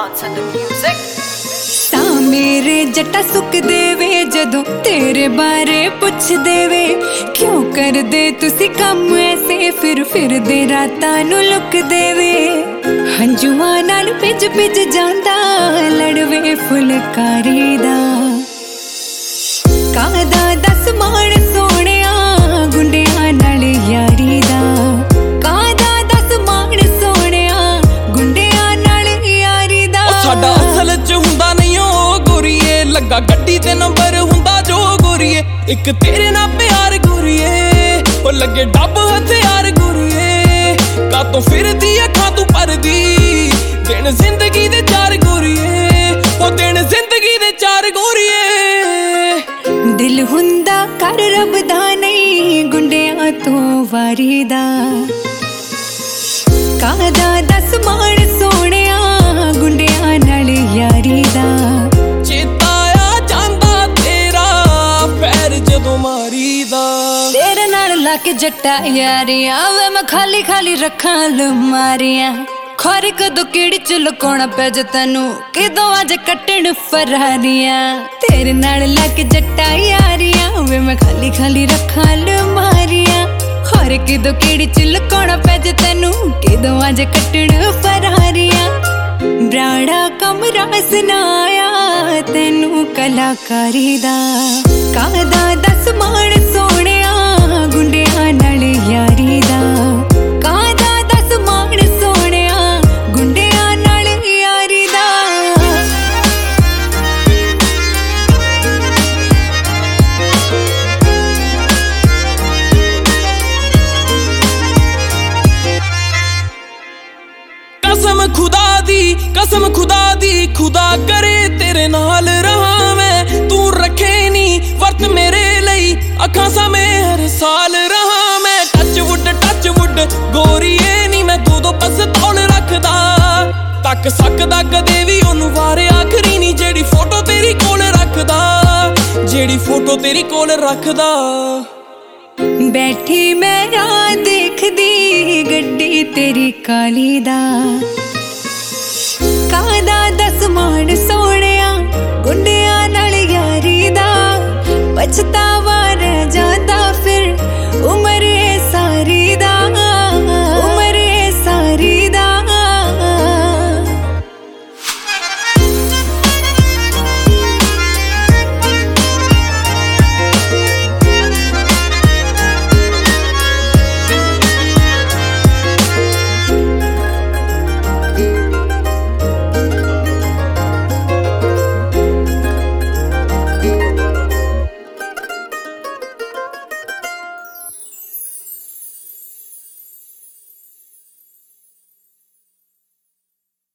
bounce in the music. सा मेरे जट्टा सुक देवे जदों तेरे बारे पुछ देवे क्यों कर दे तुसी कम ऐसे फिर दे रातां नू लुक देवे हंजुआं नाल पिज पिज जांदा लड़वे फुलकारी दा कादा दस मान सोहणिया गुंडियां नाल यारी दा कादा दस मान सोहणिया गुंडियां नाल यारी दा साडा असल च हुंदा नहीं ओ गोरीए लगा गड्डी ते नंबर हुंदा जो गोरीए एक तेरे नाल प्यार गोरीए ओ लगे डब हथियार गोरीए कातों फिरदी अखां तू परदी दिन जिंदगी दे चार गोरीए ओ दिन जिंदगी दे चार गोरीए दिल हुंदा कर रब दा नहीं गुंडियां तो वारी दा कादा दस मान सोहणिया गुंडियां नाल यारी दा चेता आ जांदा तेरा पैर जदों मारी दा तेरे नाल लाके जट्टा यारियां वे मैं खाली खाली रखां लमारियां खर कदों किड़ी च लुकाउणा पै जे तैनू किदों अज कट्टण फरारियां तेरे नाल लाके जट्टा यारियां वे मैं खाली खाली रखां लमारियां खर किदों किड़ी च लुकाउणा पै जे तैनू किदों अज कट्टण फरारियां ब्राड़ा कमरा सुनाया तैनू कलाकारी दा कादा दस मान सोहणिया गुंडियां नाल यारी दा कादा दस मान सोहणिया गुंडियां नाल यारी दा कसम खुदा दी खुदा करे तेरे नाल रहा मैं तू रखे नी वर्त मेरे लई अखां सामे हर साल रहा मैं टच वुड गोरीए नी मैं दो बस तौल रखदा तक सकदा कदे भी ओनू वारे आखरी नी जेड़ी फोटो तेरी कोल रखदा जेड़ी फोटो तेरी कोल रखदा बैठी मैं राह देखदी गड्डी तेरी काली दा कादा दस मान सोहणिया गुंडियां नाल यारी दा पछतावा